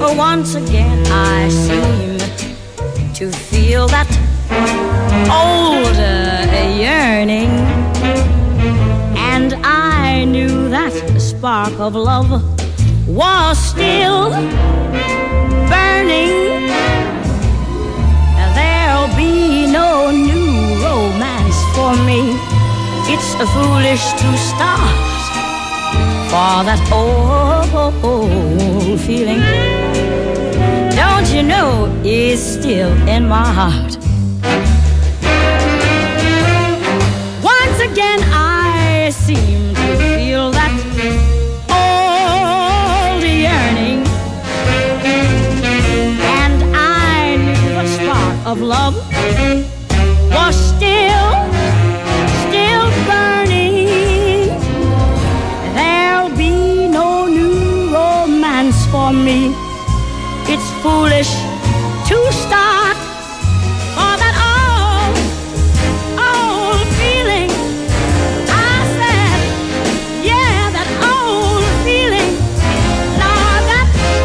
once again I seem to feel that older yearning, and I knew that the spark of love was still burning. There'll be no new romance for me. It's foolish to start, for that old feeling, don't you know, is still in my heart. Once again I seem to feel that old yearning, and I knew the spark of love was still burning. There'll be no new romance for me. It's foolish to start, for that old feeling. I said, yeah, that old feeling. Lord, that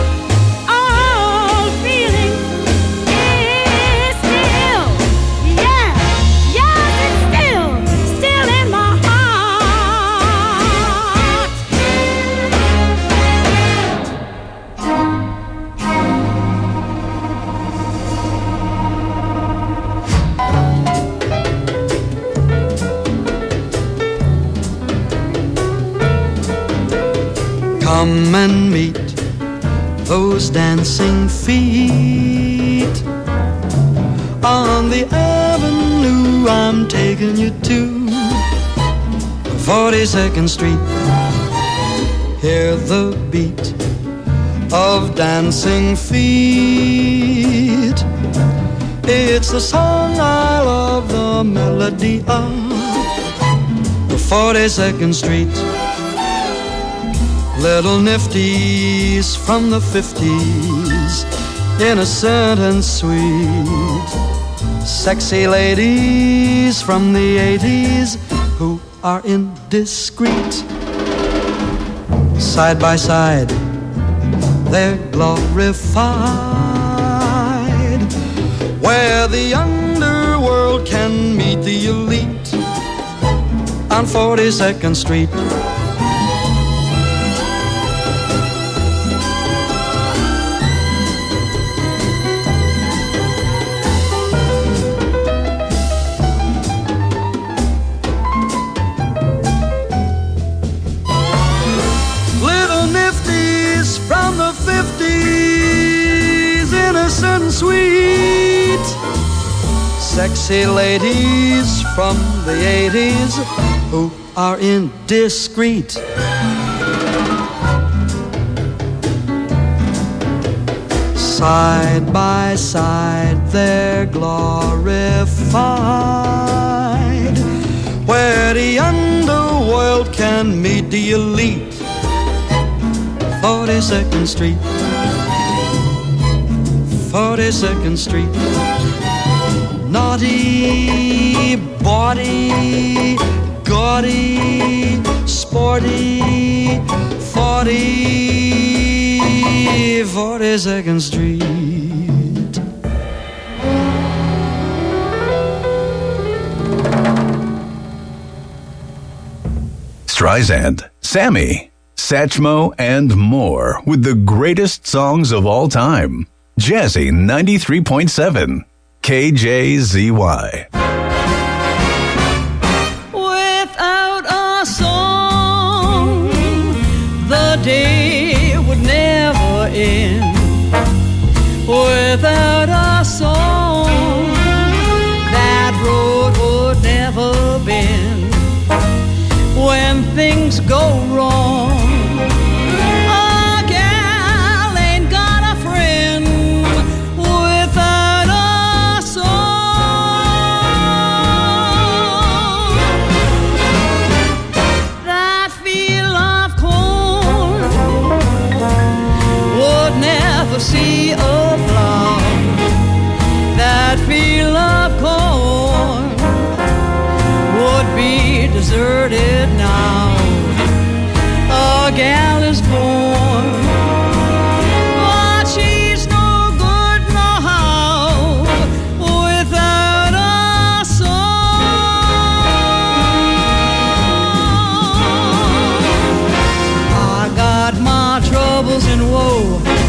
old feeling is still, yeah, it's still in my heart. Come and meet those dancing feet on the avenue I'm taking you to, 42nd Street. Hear the beat of dancing feet. It's the song I love, the melody of 42nd Street. Little nifties from the 50s, innocent and sweet. Sexy ladies from the 80s who are indiscreet. Side by side, they're glorified, where the underworld can meet the elite on 42nd Street. And sweet, sexy ladies from the 80s who are indiscreet. Side by side they're glorified, where the underworld can meet the elite. 42nd Street, 42nd Street. Naughty, bawdy, gaudy, sporty, 42nd Street. Streisand, Sammy, Satchmo, and more with the greatest songs of all time. Jazzy 93.7 KJZY. Without a song, the day would never end. Without a song, that road would never bend. When things go wrong, see a blonde, that field of corn would be deserted now. A gal is born, but she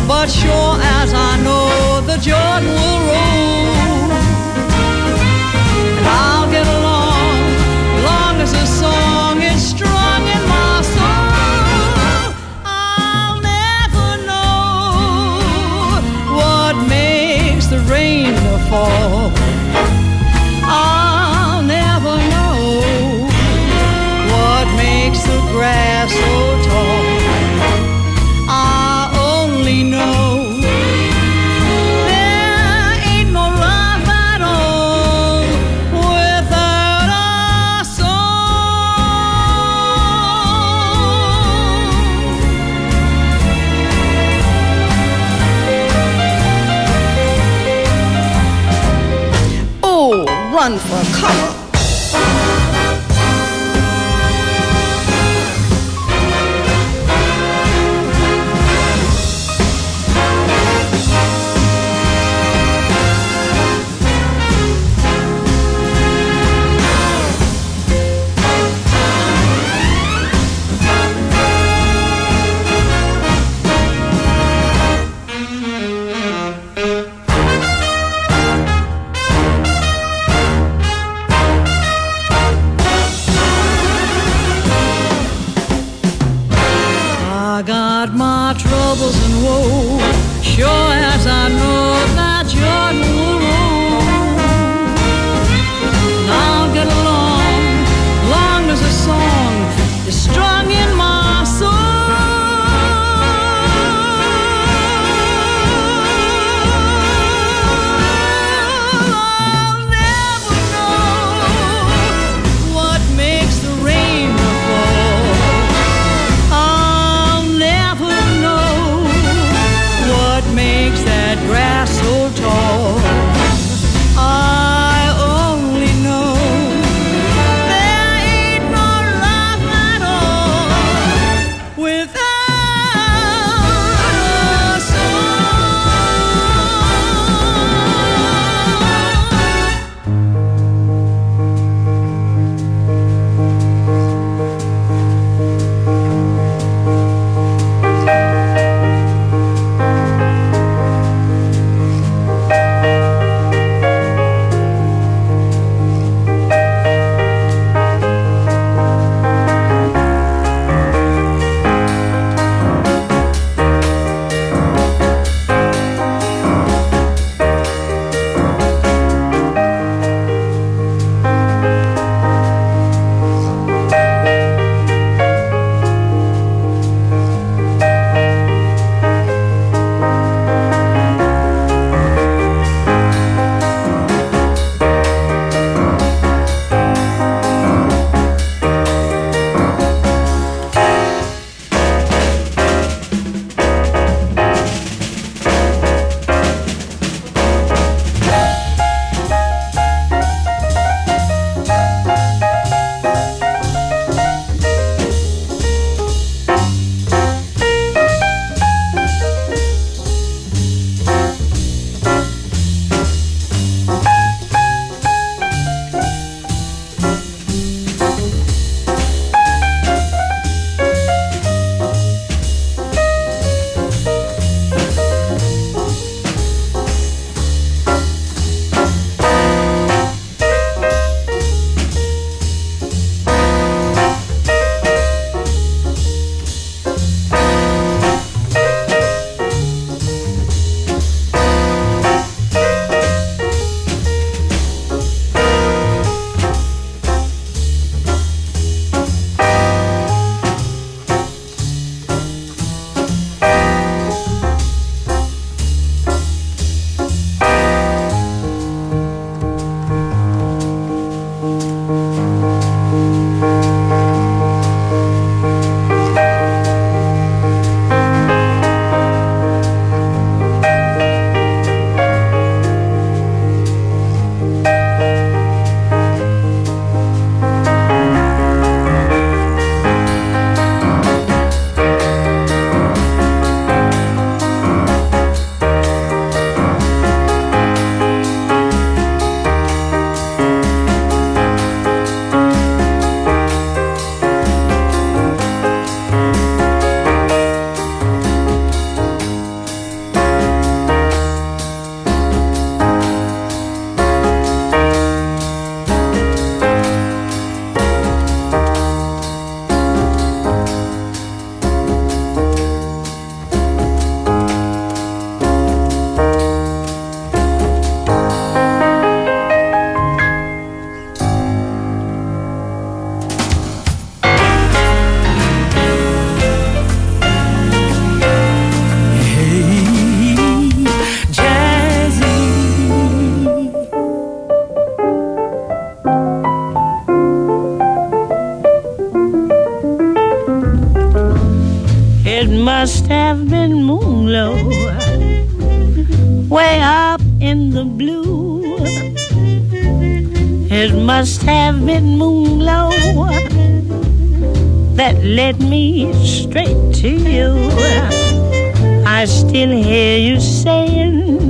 but sure as I know the Jordan will roll, and I'll get along long as the song is strong in my soul. I'll never know what makes the rain fall. I'll never know what makes the grass so tall. I only know there ain't no love at all without a song. Oh, run for cover. I got my troubles and woe, sure as I know that Jordan will roll. And I'll get along, long as a song is strung in my soul. I'll never know what makes the rain fall. I'll never know what makes that grass so tall. been moonglow, way up in the blue. It must have been moonglow that led me straight to you. I still hear you saying,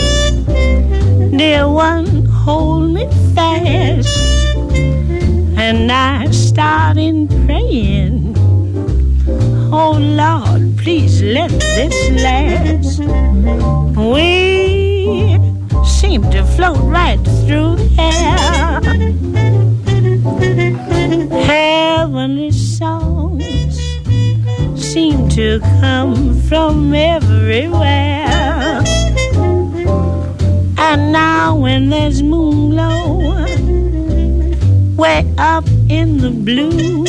dear one, hold me fast. And I started praying, oh Lord, please let this last. We seem to float right through the air. Heavenly songs seem to come from everywhere. And now when there's moonglow way up in the blue,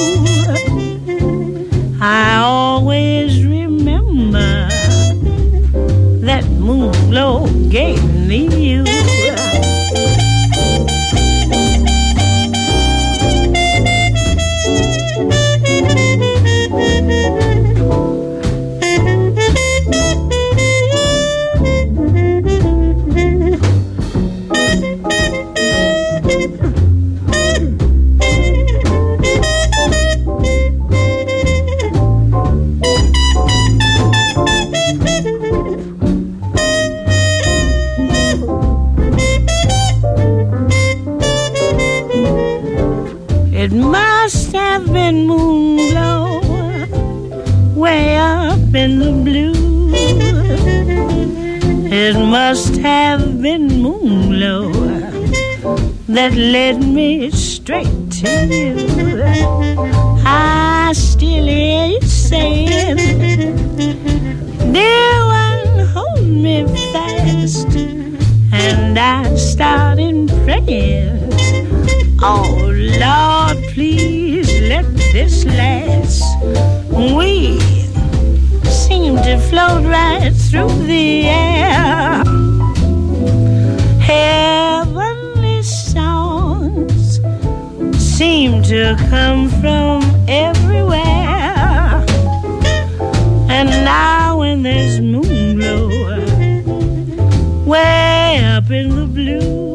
I always remember that moonglow gave me you. It must have been moonglow way up in the blue. It must have been moonglow that led me straight to you. I still hear you saying, dear one, hold me fast. And I started praying, oh Lord, please let this last. We seem to float right through the air. Heavenly songs seem to come from everywhere. And now when there's moonglow way up in the blue,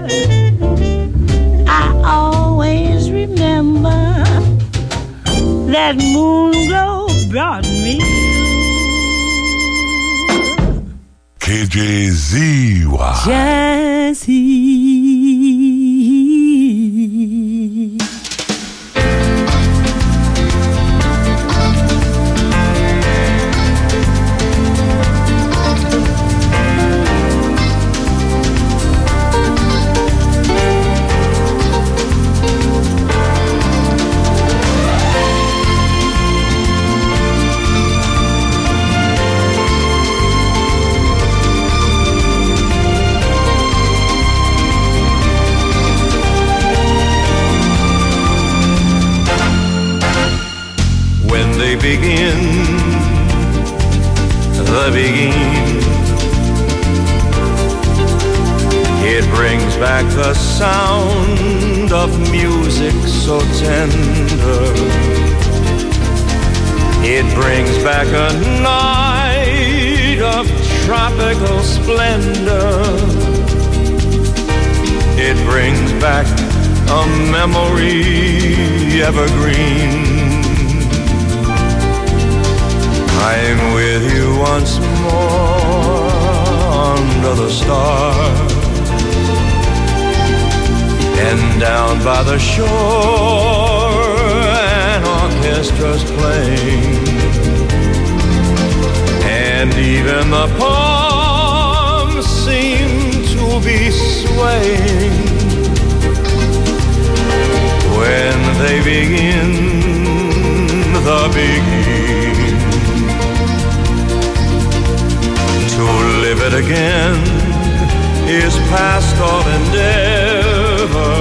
I always remember that moonglow brought me KJZY Jazzy. Begin, the begin. It brings back the sound of music so tender. It brings back a night of tropical splendor. It brings back a memory evergreen. I'm with you once more under the stars, and down by the shore an orchestra's playing, and even the palms seem to be swaying when they begin the begin. To live it again is past all endeavor,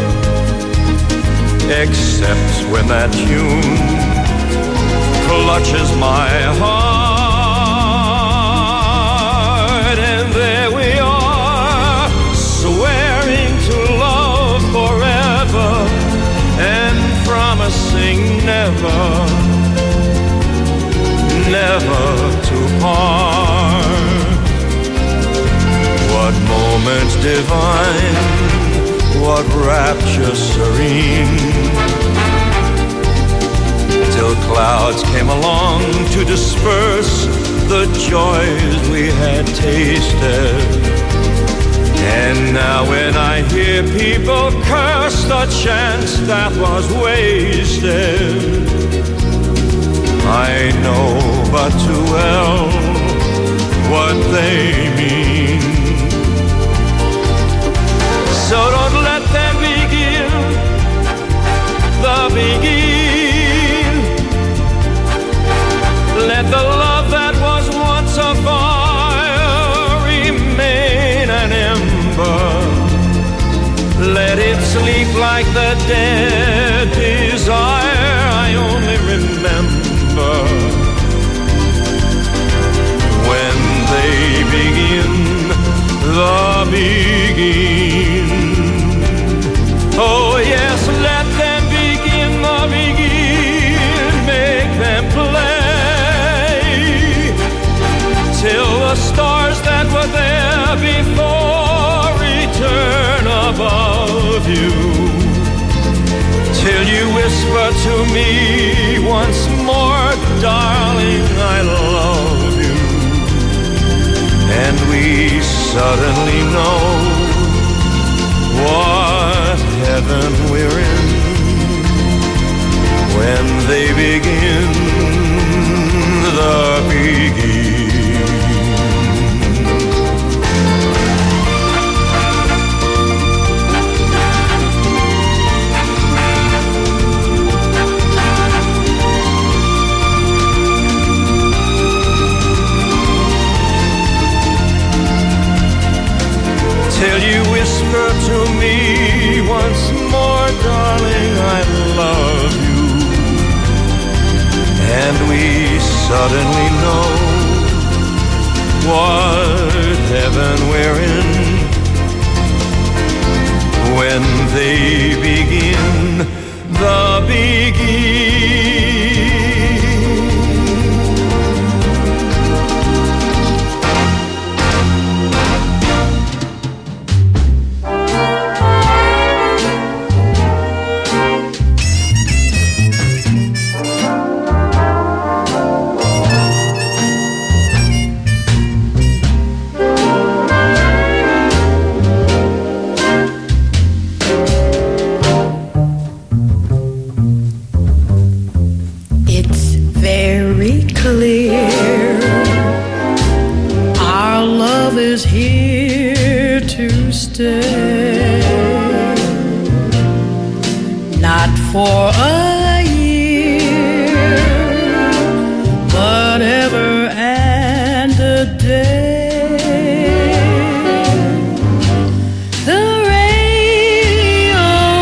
except when that tune clutches my heart. And there we are, swearing to love forever and promising never, never to divine, what rapture serene, till clouds came along to disperse the joys we had tasted. And now when I hear people curse the chance that was wasted, I know but too well what they mean. So don't let them begin the begin. Let the love that was once a fire remain an ember. Let it sleep like the dead desire I only remember. When they begin the begin. Oh yes, let them begin the begin. Make them play till the stars that were there before return above you. Till you whisper to me once more, darling, I love you. And we suddenly know what heaven we're in when they begin the begin. Till you whisper to me once more, darling, I love you. And we suddenly know what heaven we're in when they begin the begin. Not for a year, but ever and a day. The radio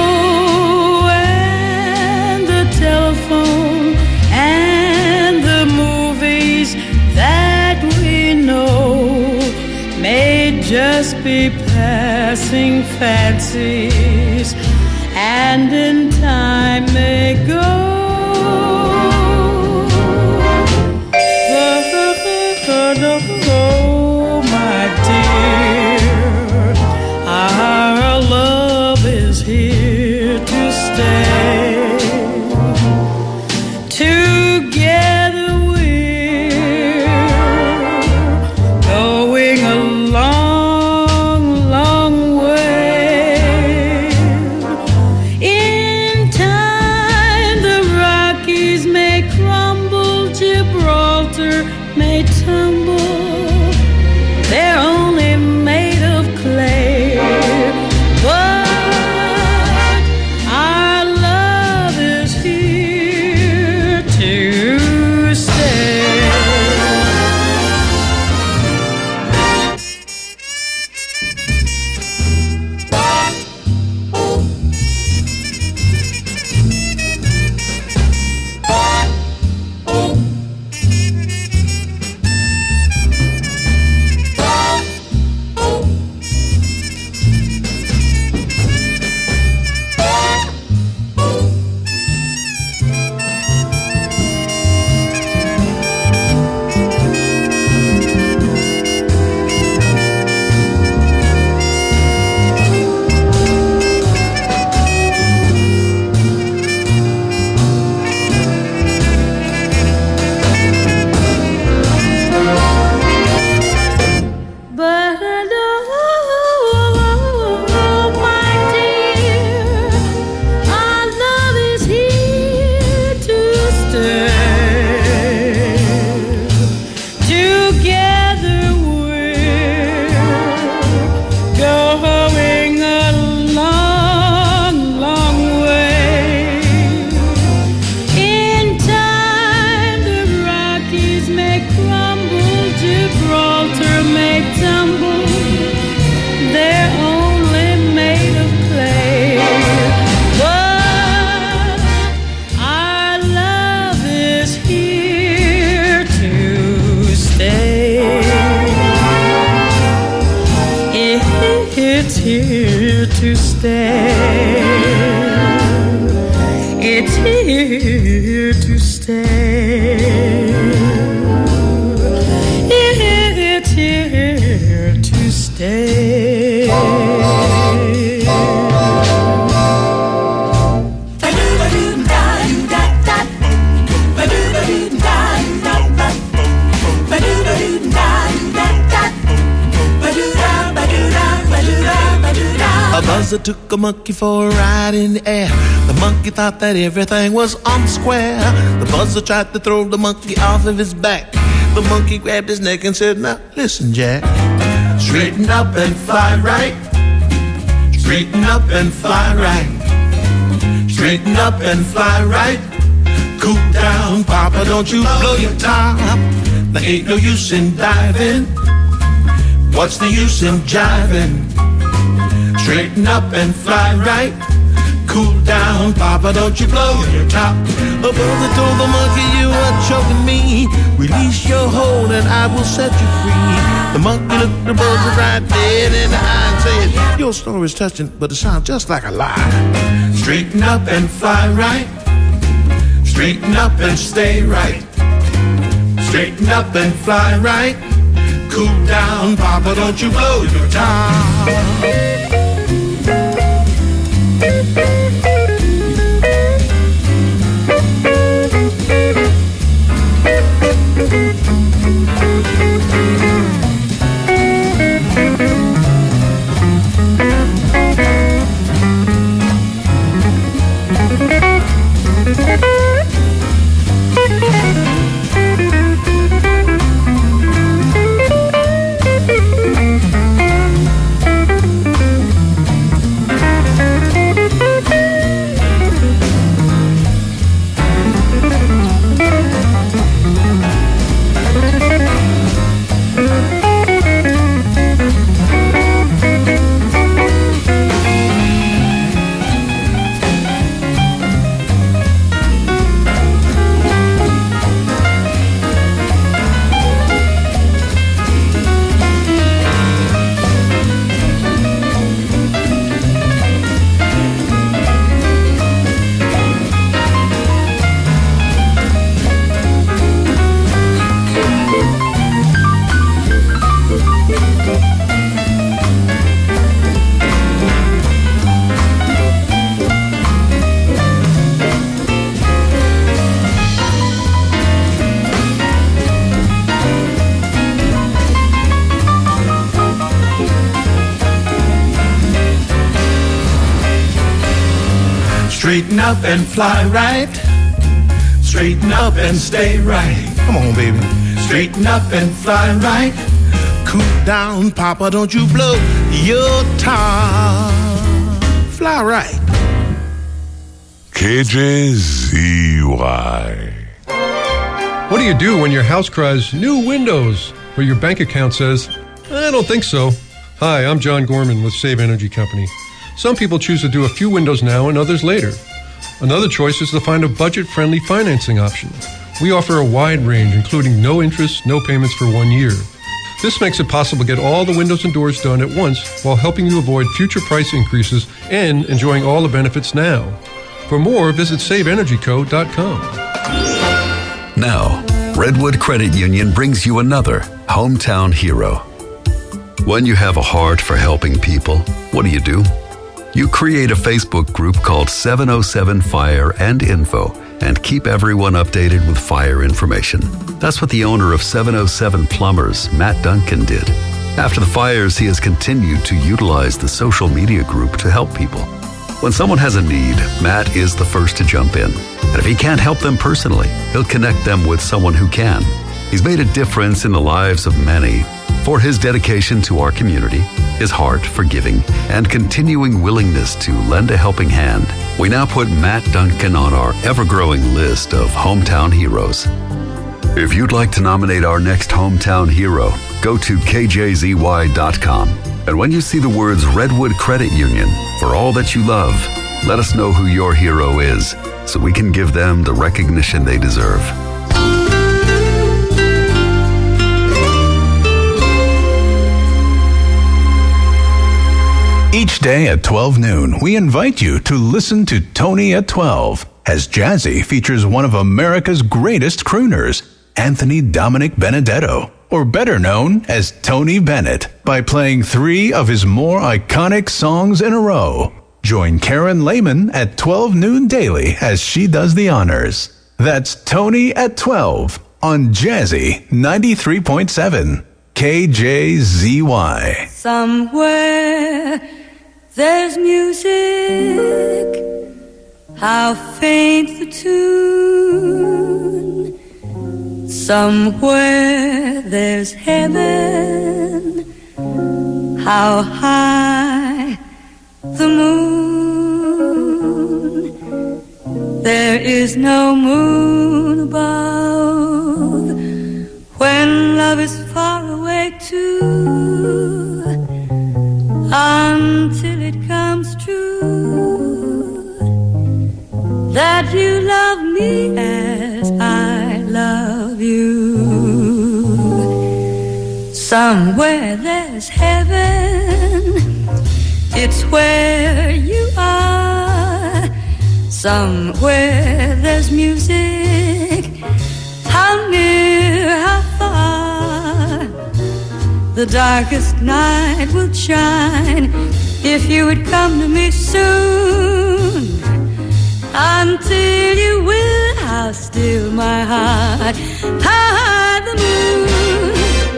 and the telephone and the movies that we know may just be passing fancies, and in time they go. Oh, my dear, our love is here to stay. Together we're going along, long way. In time the Rockies may crumble, Gibraltar may tumble, It's here to stay. It's here to stay. It's here to stay. A buzzer took a monkey for a ride in the air. The monkey thought that everything was on square. The buzzer tried to throw the monkey off of his back. The monkey grabbed his neck and said, now listen, Jack. Straighten up and fly right. Straighten up and fly right. Straighten up and fly right. Cool down, Papa, don't you blow your top. There ain't no use in diving. What's the use in jiving? Straighten up and fly right. Cool down, Papa, don't you blow your top. A buzzer told the monkey, you are choking me. Release your hold and I will set you free. The monkey looked the buzzer right dead in the eye and said, your story's touching, but it sounds just like a lie. Straighten up and fly right. Straighten up and stay right. Straighten up and fly right. Cool down, Papa, don't you blow your top. Straighten up and fly right. Straighten up and stay right. Come on, baby. Straighten up and fly right. Cool down, Papa, don't you blow your top. Fly right. KJZY. What do you do when your house cries, new windows, or your bank account says, I don't think so? Hi, I'm John Gorman with Save Energy Company. Some people choose to do a few windows now and others later. Another choice is to find a budget-friendly financing option. We offer a wide range, including no interest, no payments for 1 year. This makes it possible to get all the windows and doors done at once while helping you avoid future price increases and enjoying all the benefits now. For more, visit SaveEnergyCo.com. Now, Redwood Credit Union brings you another hometown hero. When you have a heart for helping people, what do? You create a Facebook group called 707 Fire and Info and keep everyone updated with fire information. That's what the owner of 707 Plumbers, Matt Duncan, did. After the fires, he has continued to utilize the social media group to help people. When someone has a need, Matt is the first to jump in. And if he can't help them personally, he'll connect them with someone who can. He's made a difference in the lives of many for his dedication to our community, his heart for giving, and continuing willingness to lend a helping hand. We now put Matt Duncan on our ever-growing list of hometown heroes. If you'd like to nominate our next hometown hero, go to kjzy.com. And when you see the words Redwood Credit Union, for all that you love, let us know who your hero is so we can give them the recognition they deserve. Each day at 12 noon, we invite you to listen to Tony at 12, as Jazzy features one of America's greatest crooners, Anthony Dominic Benedetto, or better known as Tony Bennett, by playing 3 of his more iconic songs in a row. Join Karen Lehman at 12 noon daily as she does the honors. That's Tony at 12 on Jazzy 93.7 KJZY. Somewhere there's music, how faint the tune. Somewhere there's heaven, how high the moon. There is no moon above when love is far away too, until it comes true that you love me as I love you. Somewhere there's heaven, it's where you are. Somewhere there's music, how near, how far. The darkest night will shine if you would come to me soon. Until you will, how still my heart, how high the moon.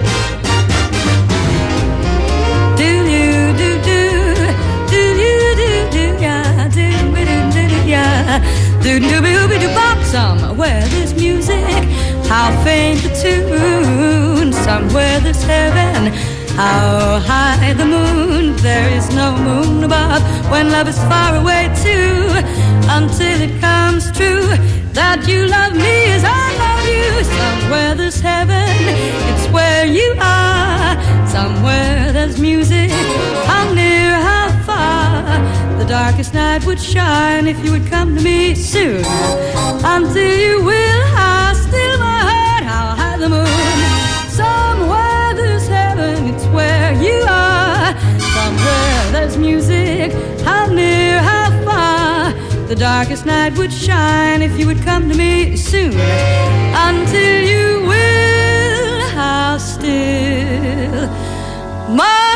Do-do-be-do-be-do-bop. Somewhere there's music, how faint the tune. Somewhere there's heaven, how high the moon. There is no moon above when love is far away too, until it comes true that you love me as I love you. Somewhere there's heaven, it's where you are. Somewhere there's music, how near, how far. The darkest night would shine if you would come to me soon. Until you will, how still my heart, how high the moon. Somewhere there's heaven, it's where you are. Somewhere there's music, how near, how far. The darkest night would shine if you would come to me soon. Until you will, how still my